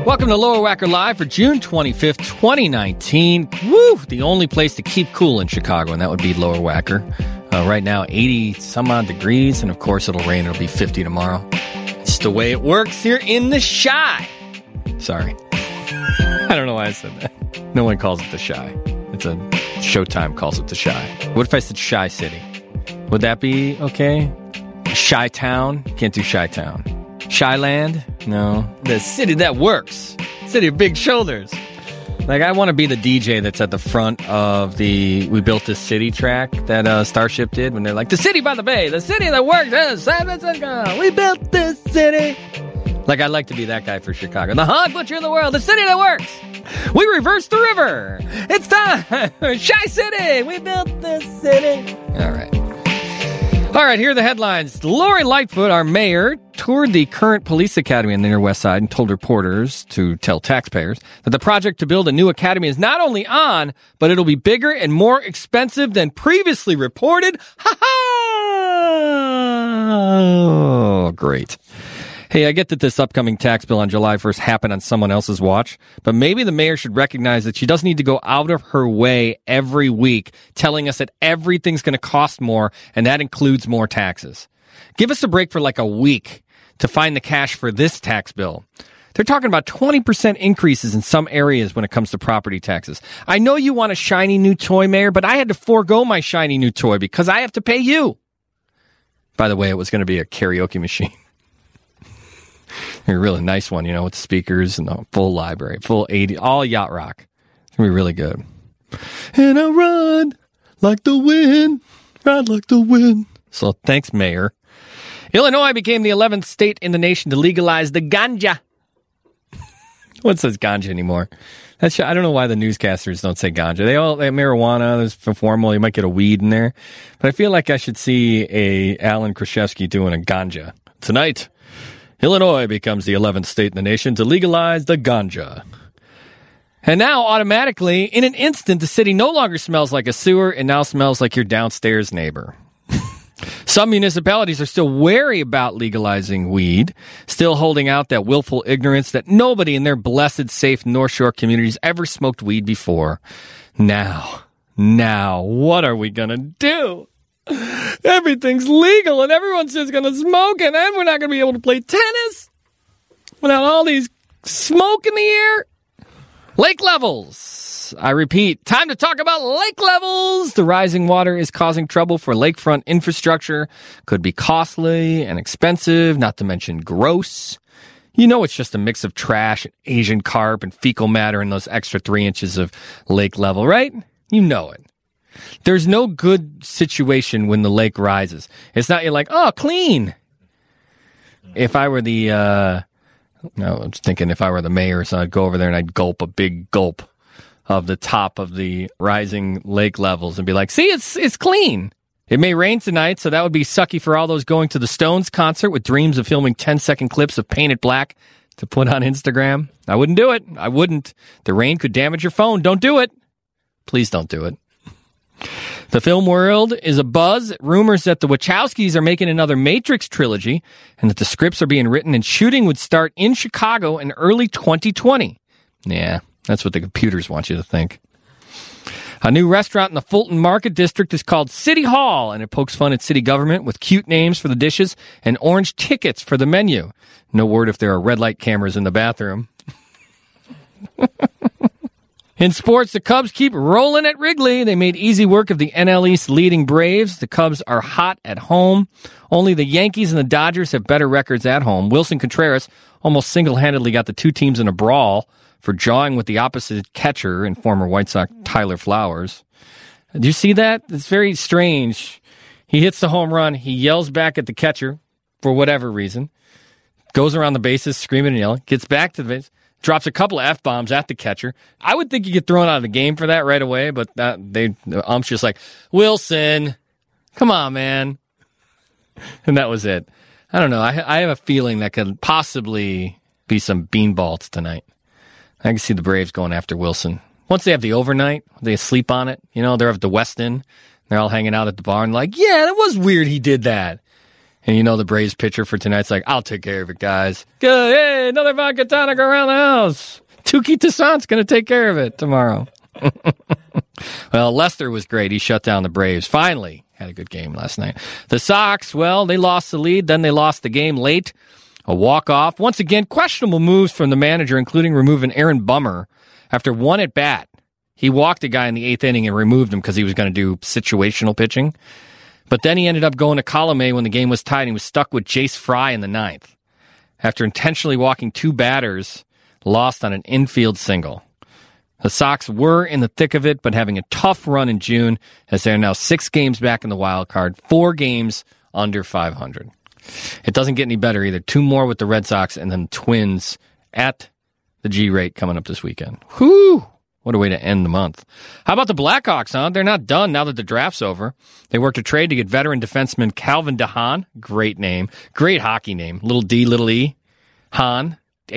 Welcome to Lower Wacker Live for June 25th, 2019. Woo! The only place to keep cool in Chicago, and that would be Lower Wacker. Right now, 80 some odd degrees, and of course it'll rain. It'll be 50 tomorrow. It's the way it works here in the Chi. Sorry. I don't know why I said that. No one calls it the Chi. It's a Showtime calls it the Chi. What if I said Chi City? Would that be okay? Chi Town? Can't do Chi Town. Chi Land? No. The city that works. City of big shoulders. Like, I want to be the DJ that's at the front of the We Built This City track that Starship did when they're like, the city by the bay, the city that works is San Francisco. We built this city. Like, I'd like to be that guy for Chicago. The hog butcher of the world, the city that works. We reversed the river. It's time. Chi City. We built this city. All right, here are the headlines. Lori Lightfoot, our mayor, toured the current police academy on the Inner West Side and told reporters to tell taxpayers that the project to build a new academy is not only on, but it'll be bigger and more expensive than previously reported. Ha ha! Oh, great. Hey, I get that this upcoming tax bill on July 1st happened on someone else's watch, but maybe the mayor should recognize that she doesn't need to go out of her way every week telling us that everything's going to cost more, and that includes more taxes. Give us a break for like a week to find the cash for this tax bill. They're talking about 20% increases in some areas when it comes to property taxes. I know you want a shiny new toy, Mayor, but I had to forego my shiny new toy because I have to pay you. By the way, it was going to be a karaoke machine. A really nice one, you know, with speakers and a full library, full 80, all yacht rock. It's going to be really good. And I run like the wind, ride like the wind. So thanks, Mayor. Illinois became the 11th state in the nation to legalize the ganja. What says ganja anymore? I don't know why the newscasters don't say ganja. They have marijuana, there's formal, you might get a weed in there. But I feel like I should see a Alan Kraszewski doing a ganja. Tonight, Illinois becomes the 11th state in the nation to legalize the ganja. And now, automatically, in an instant, the city no longer smells like a sewer. It now smells like your downstairs neighbor. Some municipalities are still wary about legalizing weed, still holding out that willful ignorance that nobody in their blessed, safe North Shore communities ever smoked weed before. Now, what are we going to do? Everything's legal and everyone's just going to smoke, and then we're not going to be able to play tennis without all these smoke in the air. Lake levels. I repeat, time to talk about lake levels. The rising water is causing trouble for lakefront infrastructure. Could be costly and expensive, not to mention gross. You know it's just a mix of trash and Asian carp and fecal matter in those extra 3 inches of lake level, right? You know it. There's no good situation when the lake rises. It's not you're like, oh, clean. If I were I was thinking if I were the mayor, so I'd go over there and I'd gulp a big gulp of the top of the rising lake levels and be like, see, it's clean. It may rain tonight, so that would be sucky for all those going to the Stones concert with dreams of filming 10-second clips of Painted Black to put on Instagram. I wouldn't do it. I wouldn't. The rain could damage your phone. Don't do it. Please don't do it. The film world is abuzz. Rumors that the Wachowskis are making another Matrix trilogy and that the scripts are being written and shooting would start in Chicago in early 2020. Yeah, that's what the computers want you to think. A new restaurant in the Fulton Market District is called City Hall, and it pokes fun at city government with cute names for the dishes and orange tickets for the menu. No word if there are red light cameras in the bathroom. In sports, the Cubs keep rolling at Wrigley. They made easy work of the NL East leading Braves. The Cubs are hot at home. Only the Yankees and the Dodgers have better records at home. Wilson Contreras almost single-handedly got the two teams in a brawl for jawing with the opposite catcher and former White Sox Tyler Flowers. Do you see that? It's very strange. He hits the home run. He yells back at the catcher for whatever reason. Goes around the bases screaming and yelling. Gets back to the base. Drops a couple of F-bombs at the catcher. I would think you get thrown out of the game for that right away, but the ump's just like, Wilson, come on, man. And that was it. I don't know. I have a feeling that could possibly be some beanballs tonight. I can see the Braves going after Wilson. Once they have the overnight, they sleep on it. You know, they're at the Westin. They're all hanging out at the bar and like, yeah, that was weird he did that. And you know the Braves pitcher for tonight's like, I'll take care of it, guys. Good. Hey, another vodka tonic around the house. Tukey Toussaint's going to take care of it tomorrow. Well, Lester was great. He shut down the Braves. Finally had a good game last night. The Sox, well, they lost the lead. Then they lost the game late. A walk-off. Once again, questionable moves from the manager, including removing Aaron Bummer after one at-bat. He walked a guy in the 8th inning and removed him because he was going to do situational pitching. But then he ended up going to column A when the game was tied. And he was stuck with Jace Fry in the 9th. After intentionally walking 2 batters, lost on an infield single. The Sox were in the thick of it, but having a tough run in June as they're now 6 games back in the wild card, 4 games under 500. It doesn't get any better either. 2 more with the Red Sox and then Twins at the G-rate coming up this weekend. Whew! What a way to end the month. How about the Blackhawks, huh? They're not done now that the draft's over. They worked a trade to get veteran defenseman Calvin DeHaan. Great name. Great hockey name. Little D, little E. Hahn.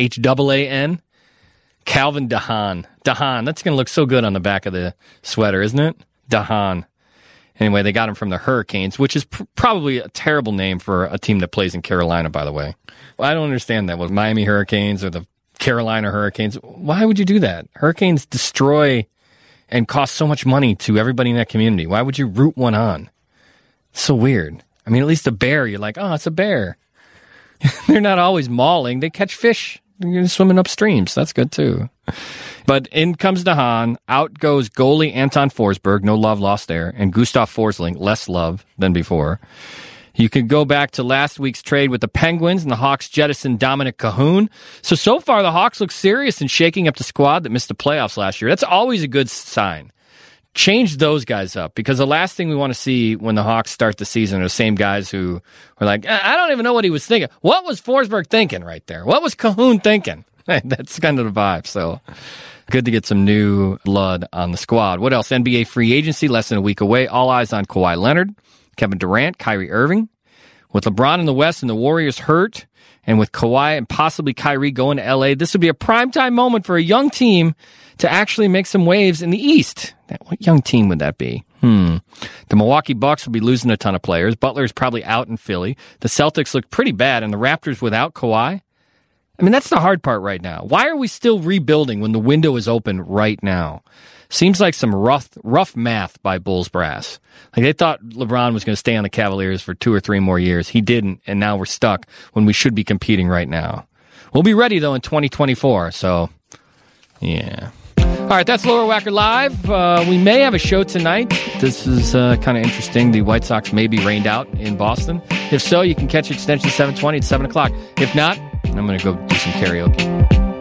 H-A-A-N. Calvin DeHaan. DeHaan. That's going to look so good on the back of the sweater, isn't it? DeHaan. Anyway, they got him from the Hurricanes, which is probably a terrible name for a team that plays in Carolina, by the way. Well, I don't understand that. With Miami Hurricanes or the Carolina Hurricanes, why would you do that? Hurricanes destroy and cost so much money to everybody in that community. Why would you root one on? It's so weird. I mean, at least a bear, you're like, oh, it's a bear. They're not always mauling. They catch fish. You're swimming upstream, so that's good too. But in comes DeHaan. Out goes goalie Anton Forsberg. No love lost there. And Gustav Forsling. Less love than before. You could go back to last week's trade with the Penguins, and the Hawks jettisoned Dominic Cahoon. So far, the Hawks look serious in shaking up the squad that missed the playoffs last year. That's always a good sign. Change those guys up, because the last thing we want to see when the Hawks start the season are the same guys who are like, I don't even know what he was thinking. What was Forsberg thinking right there? What was Cahoon thinking? That's kind of the vibe. So good to get some new blood on the squad. What else? NBA free agency, less than a week away. All eyes on Kawhi Leonard, Kevin Durant, Kyrie Irving. With LeBron in the West and the Warriors hurt, and with Kawhi and possibly Kyrie going to LA, this would be a primetime moment for a young team to actually make some waves in the East. What young team would that be? The Milwaukee Bucks will be losing a ton of players. Butler is probably out in Philly. The Celtics look pretty bad, and the Raptors without Kawhi. I mean, that's the hard part right now. Why are we still rebuilding when the window is open right now? Seems like some rough math by Bulls brass. Like they thought LeBron was going to stay on the Cavaliers for 2 or 3 more years. He didn't, and now we're stuck when we should be competing right now. We'll be ready, though, in 2024, so yeah. All right, that's Lower Wacker Live. We may have a show tonight. This is kind of interesting. The White Sox may be rained out in Boston. If so, you can catch Extension 720 at 7 o'clock. If not, I'm going to go do some karaoke.